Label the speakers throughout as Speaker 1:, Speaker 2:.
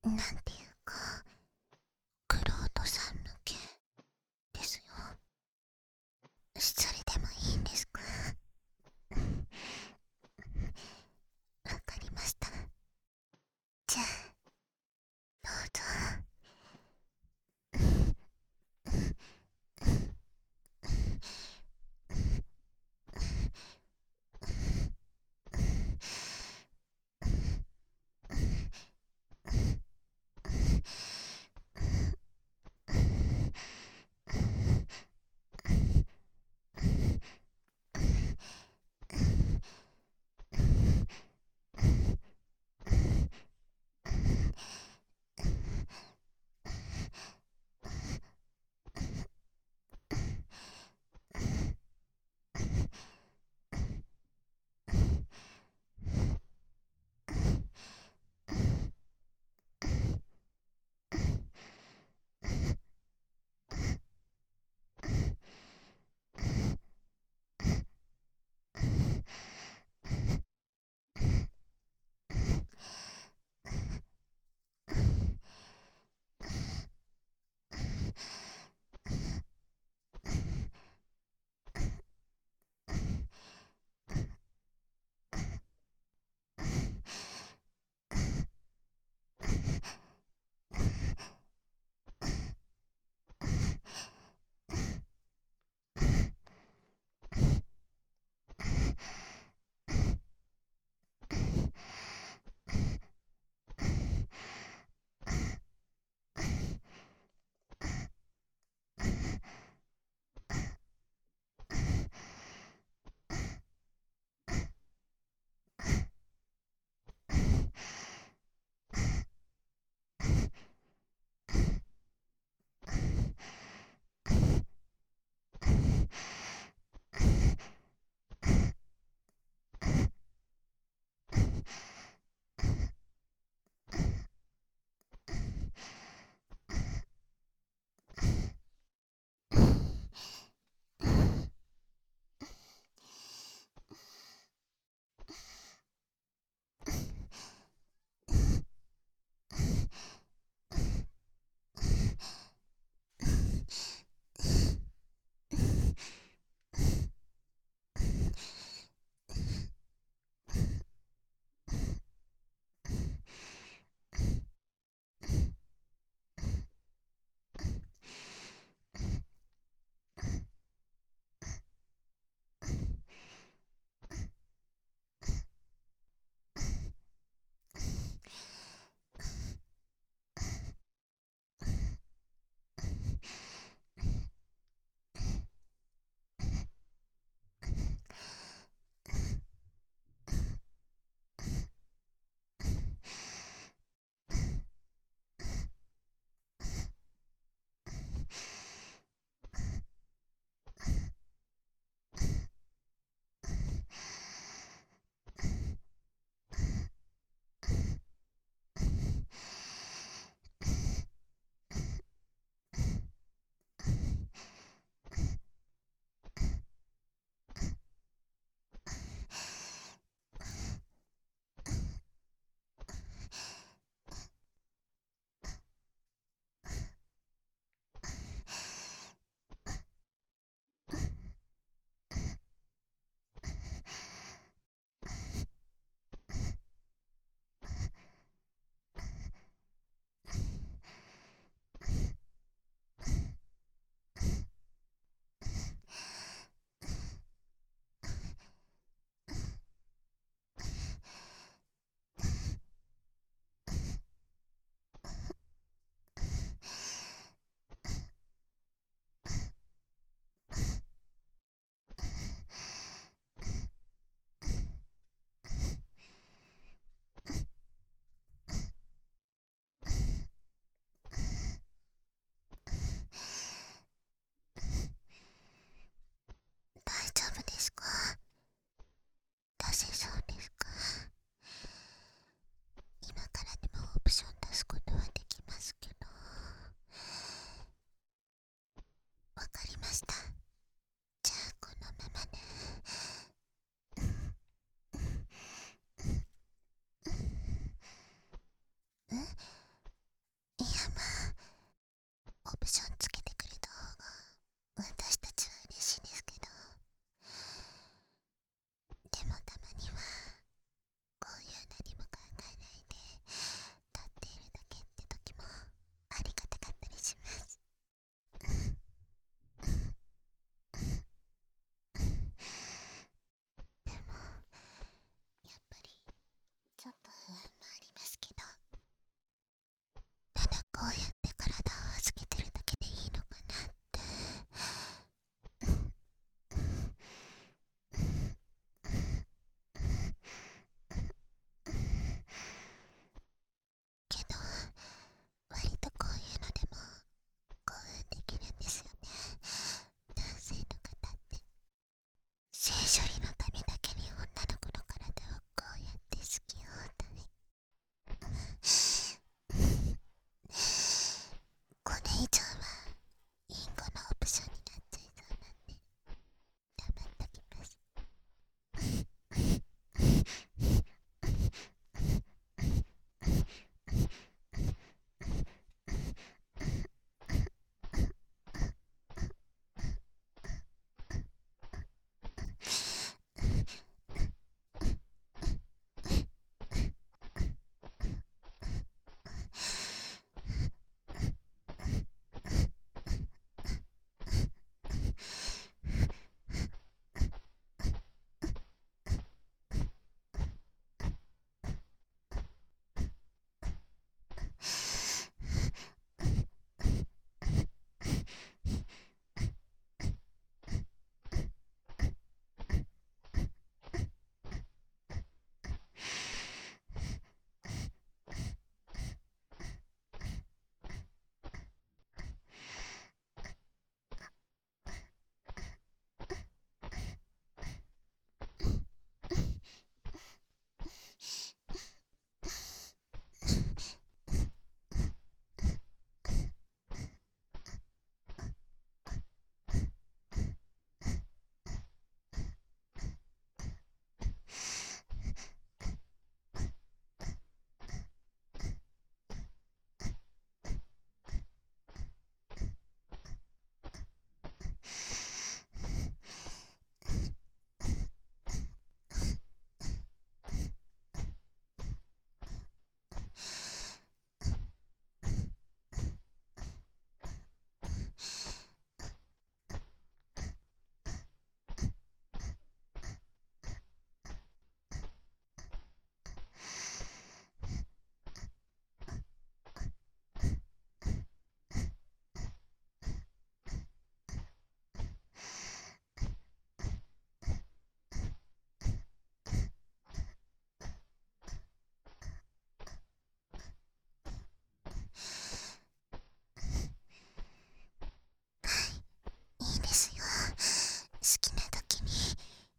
Speaker 1: なんていうか、クロートさん向けですよ。それでもいいんですか？わかりました。じゃあ、どうぞ。大丈夫ですか？出せそうですか？今からでもオプション出すことはできますけど。わかりました。じゃあこのままね。 いいですよ、好きな時に。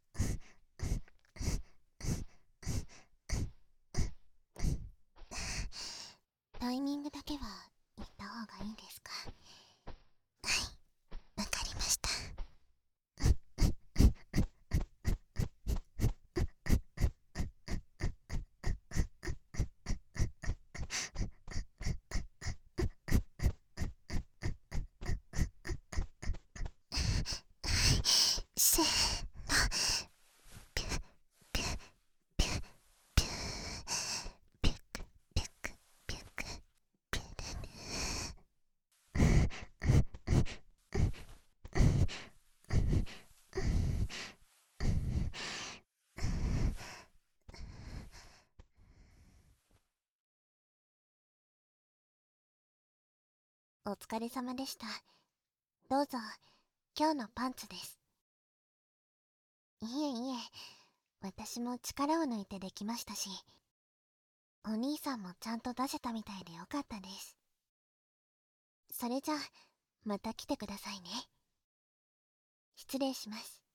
Speaker 1: タイミングだけは言った方がいいですか？はい、わかりました。せーの、ピュッピュッピュッピュッピュックピュックピュックピュルル。お疲れ様でした。どうぞ、今日のパンツです。いえいえ、私も力を抜いてできましたし、お兄さんもちゃんと出せたみたいでよかったです。それじゃあ、また来てくださいね。失礼します。